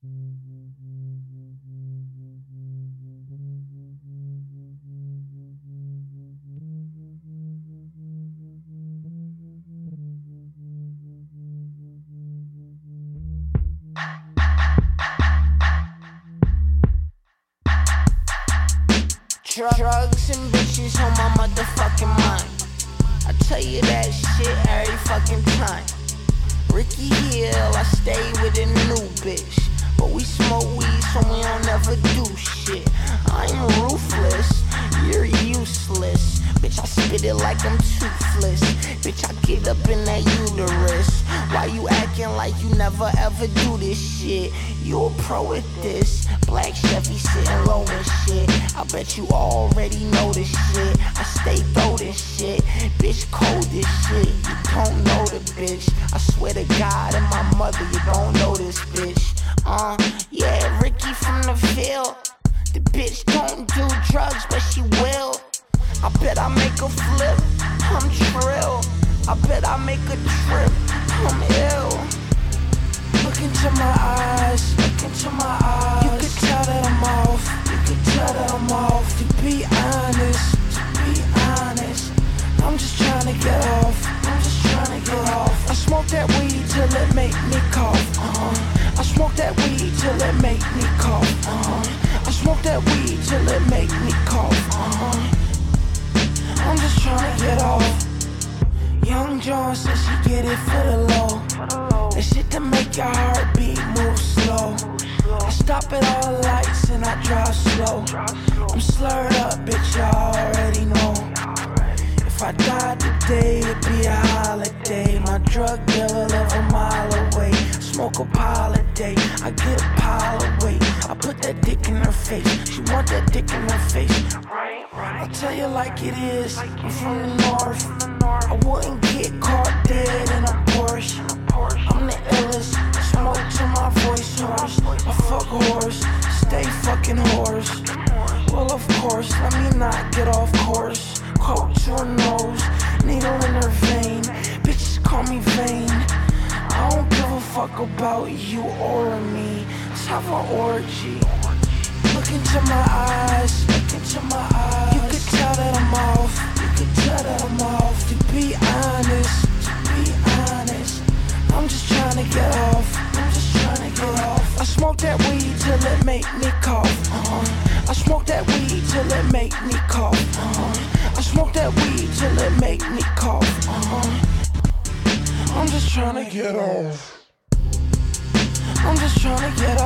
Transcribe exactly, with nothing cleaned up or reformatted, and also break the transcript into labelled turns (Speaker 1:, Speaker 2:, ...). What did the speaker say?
Speaker 1: Drugs and bitches on my motherfucking mind. I tell you that shit every fucking time. Ricky Hill, I stay with a new bitch, but we smoke weed so we don't never do shit. I'm ruthless, you're useless. Bitch, I spit it like I'm toothless. Bitch, I get up in that uterus. Why you acting like you never ever do this shit? You a pro at this. Black Chevy sitting low and shit. I bet you already know this shit. I stay throw this shit. Bitch, cold this shit. You don't know the bitch. I swear to God and my mother, you don't know this bitch. Uh, yeah, Ricky from the field. The bitch don't do drugs, but she will. I bet I make a flip, I'm trill. I bet I make a trip, I'm ill. Look into my eyes, look into my eyes. You could tell that I'm off, you could tell that I'm off. To be honest, to be honest, I'm just trying to get off, I'm just trying to get off. I smoke that weed till it make me cough, uh-huh. I smoke that weed till it make me cough, uh-huh. I smoke that weed till it make me cough, uh-huh. I'm just tryna get off. Young John says she get it for the low. That shit to make your heartbeat move slow. I stop at all the lights and I drive slow. I'm slurred up, bitch, you already know. If I died today, it'd be a holiday. My drug dealer live a mile away. Smoke a pile a day, I get a pile of weight. I put that dick in her face, she want that dick in her face. I'll tell you like it is, I'm from the north. I wouldn't get caught dead in a Porsche. I'm the illest, smoke till my voice hoarse. I fuck whores, stay fucking whores. Well of course, let me not get off course. Coat to her nose, needle in her vein. Bitches call me vain. I don't give a fuck about you or me. Let's have an orgy. Look into my eyes, look into my eyes. You could tell that I'm off, you could tell that I'm off. To be honest, to be honest, I'm just trying to get off, I'm just trying to get off. I smoke that weed till it make me cough, uh-huh. I smoke that weed till it make me cough, uh-huh. I smoke that weed till it make me cough, uh-huh. I'm just trying to get off. I'm just trying to get